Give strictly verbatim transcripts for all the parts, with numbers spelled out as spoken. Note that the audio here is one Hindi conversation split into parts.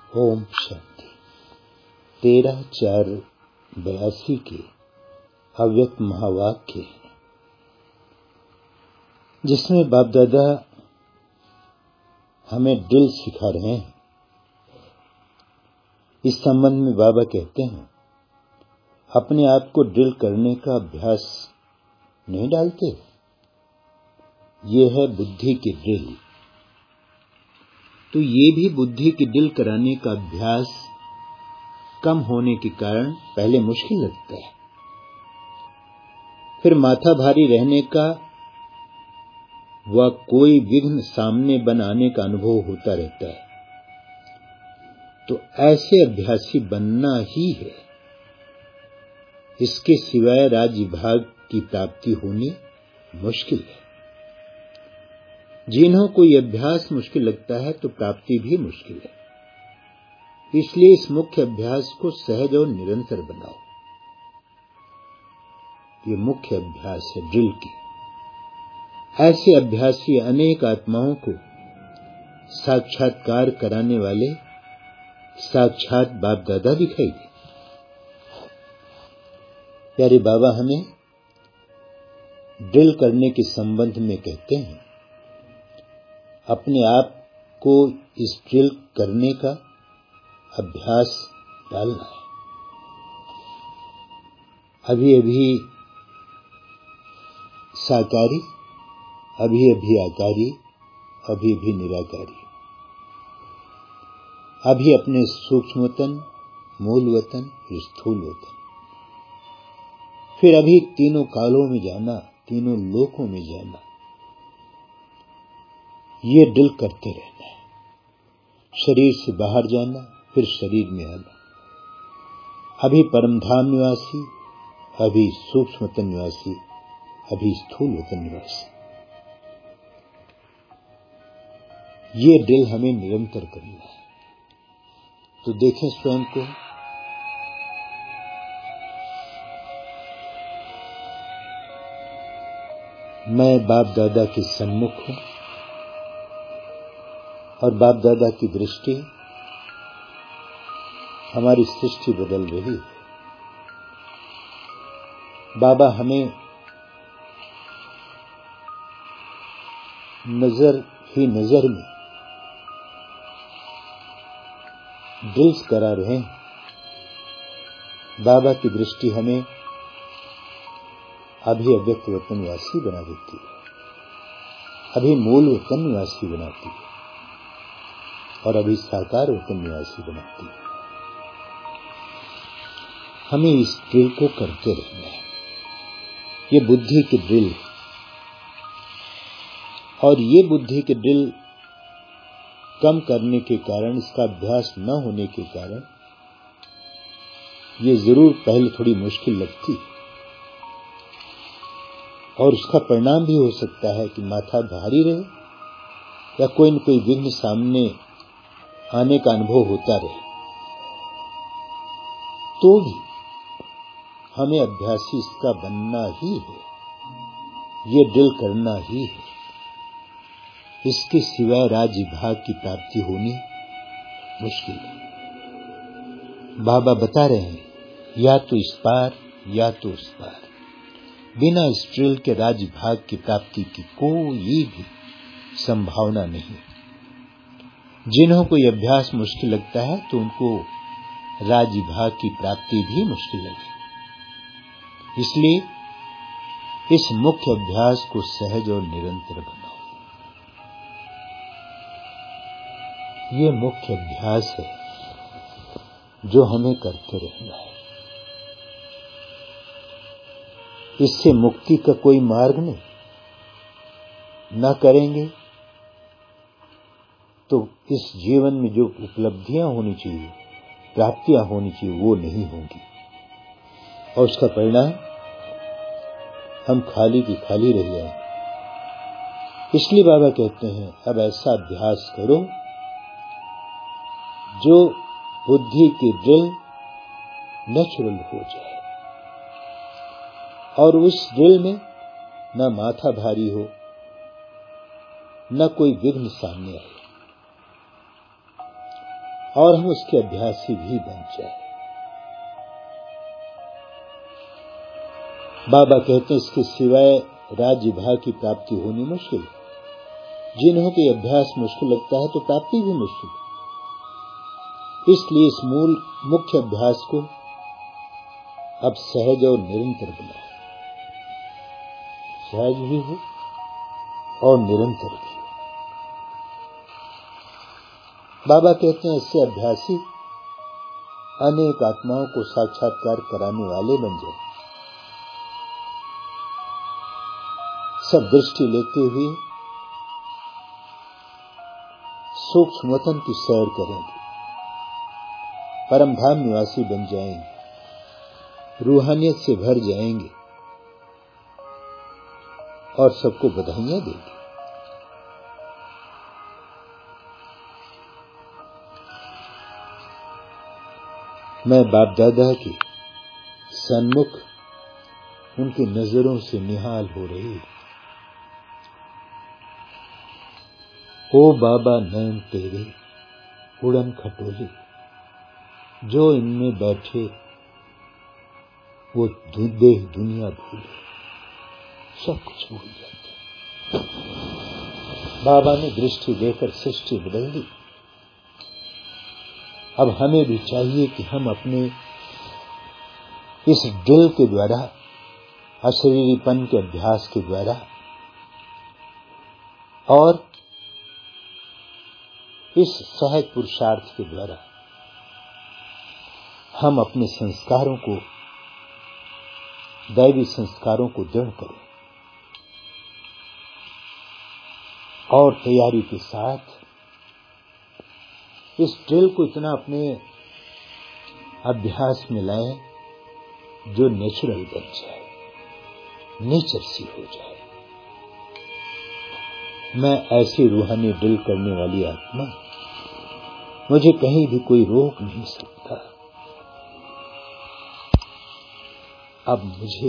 ओम शांति। तेरह चार बयासी के अव्यक्त महावाक्य है, जिसमें बाप दादा हमें दिल सिखा रहे हैं। इस संबंध में बाबा कहते हैं, अपने आप को ड्रिल करने का अभ्यास नहीं डालते। ये है बुद्धि की ड्रिल। तो ये भी बुद्धि की ड्रिल कराने का अभ्यास कम होने के कारण पहले मुश्किल लगता है, फिर माथा भारी रहने का व कोई विघ्न सामने बन आने का अनुभव होता रहता है। तो ऐसे अभ्यासी बनना ही है, इसके सिवाय राज्य भाग की प्राप्ति होनी मुश्किल है। जिन्हों को यह अभ्यास मुश्किल लगता है तो प्राप्ति भी मुश्किल है। इसलिए इस मुख्य अभ्यास को सहज और निरंतर बनाओ। ये मुख्य अभ्यास है ड्रिल की। ऐसे अभ्यासी अनेक आत्माओं को साक्षात्कार कराने वाले साक्षात बाप दादा दिखाई दे। प्यारे बाबा हमें ड्रिल करने के संबंध में कहते हैं, अपने आप को इस ड्रिल करने का अभ्यास डालना है। अभी अभी साकारी, अभी अभी आकारी, अभी अभी निराकारी। अभी अपने सूक्ष्म वतन, मूल वतन, स्थूल वतन, फिर अभी तीनों कालों में जाना, तीनों लोकों में जाना। ये ड्रिल करते रहना है। शरीर से बाहर जाना, फिर शरीर में आना। अभी परमधाम निवासी, अभी सूक्ष्म वतन निवासी, अभी स्थूल वतन निवासी। ये ड्रिल हमें निरंतर करना है। तो देखें स्वयं को। मैं बाप दादा के सम्मुख हूं और बाप दादा की दृष्टि हमारी सृष्टि बदल रही है। बाबा हमें नजर ही नजर में ड्रिल्स करा रहे हैं। बाबा की दृष्टि हमें अभी अव्यक्त वतन निवासी बना देती है, अभी मूल वतन निवासी बनाती है और अभी साकार वतन निवासी बनाती है। हमें इस ड्रिल को करते रहना है। ये बुद्धि की ड्रिल है, और ये बुद्धि की ड्रिल कम करने के कारण, इसका अभ्यास न होने के कारण ये जरूर पहले थोड़ी मुश्किल लगती है, और उसका परिणाम भी हो सकता है कि माथा भारी रहे या कोई न कोई विघ्न सामने आने का अनुभव होता रहे। तो भी हमें अभ्यासी इसका बनना ही है, ये ड्रिल करना ही है। इसके सिवाय राज्य भाग की प्राप्ति होनी मुश्किल है। बाबा बता रहे हैं, या तो इस पार या तो उस पार। बिना इस ड्रिल के राज्य भाग की प्राप्ति की कोई भी संभावना नहीं। जिन्हों को यह अभ्यास मुश्किल लगता है तो उनको राज्य भाग की प्राप्ति भी मुश्किल लगे। इसलिए इस मुख्य अभ्यास को सहज और निरंतर बनाओ। ये मुख्य अभ्यास है जो हमें करते रहना है। इससे मुक्ति का कोई मार्ग नहीं। न करेंगे तो इस जीवन में जो उपलब्धियां होनी चाहिए, प्राप्तियां होनी चाहिए, वो नहीं होंगी, और उसका परिणाम हम खाली की खाली रह जाएंगे। इसलिए बाबा कहते हैं, अब ऐसा अभ्यास करो जो बुद्धि की ड्रिल नेचुरल हो जाए, और उस ड्रिल में न माथा भारी हो, न कोई विघ्न सामने आए। और हम उसके अभ्यासी भी बन जाए। बाबा कहते हैं इसके सिवाय राज्य भाग की प्राप्ति होनी मुश्किल। जिन्हों के अभ्यास मुश्किल लगता है तो प्राप्ति भी मुश्किल। इसलिए इस मूल मुख्य अभ्यास को अब सहज और निरंतर बनाओ। सहज भी हो और निरंतर भी हो। बाबा कहते हैं इससे अभ्यासी अनेक आत्माओं को साक्षात्कार कराने वाले बन जाए। सब दृष्टि लेते हुए सूक्ष्म वतन की सैर करेंगे, परम धाम निवासी बन जाएंगे, रूहानियत से भर जाएंगे और सबको बधाइयां देंगे। मैं बाप दादा के सन्मुख उनकी नजरों से निहाल हो रही हूं। ओ बाबा नैन तेरे उड़न खटोले, जो इनमें बैठे वो देह दुनिया भूले, सब कुछ भूल जाते। बाबा ने दृष्टि देकर सृष्टि बदल दी। अब हमें भी चाहिए कि हम अपने इस दिल के द्वारा, अशरीरीपन के अभ्यास के द्वारा और इस सहज पुरुषार्थ के द्वारा हम अपने संस्कारों को, दैवी संस्कारों को दृढ़ करें और तैयारी के साथ इस ड्रिल को इतना अपने अभ्यास में लाएं जो नेचुरल बन जाए, नेचर सी हो जाए। मैं ऐसी रूहानी ड्रिल करने वाली आत्मा, मुझे कहीं भी कोई रोक नहीं सकता। अब मुझे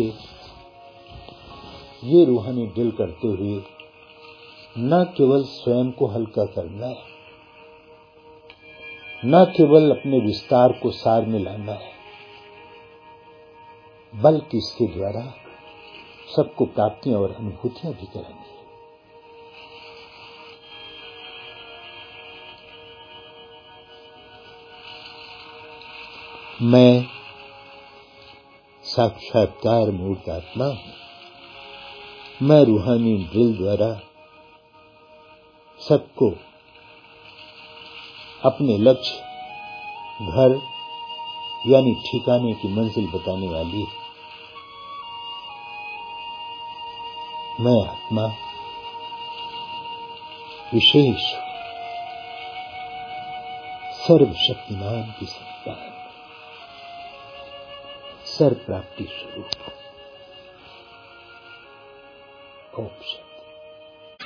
ये रूहानी ड्रिल करते हुए न केवल स्वयं को हल्का करना है, न केवल अपने विस्तार को सार में लाना है, बल्कि इसके द्वारा सबको प्राप्तियां और अनुभूतियां भी करानी है। मैं साक्षात्कार मूर्त आत्मा हूं। मैं रूहानी ड्रिल द्वारा सबको अपने लक्ष्य, घर यानी ठिकाने की मंजिल बताने वाली है। मैं आत्मा विशेष सर्वशक्तिमान की संतान, सर्व प्राप्ति स्वरूप। ओम शांति।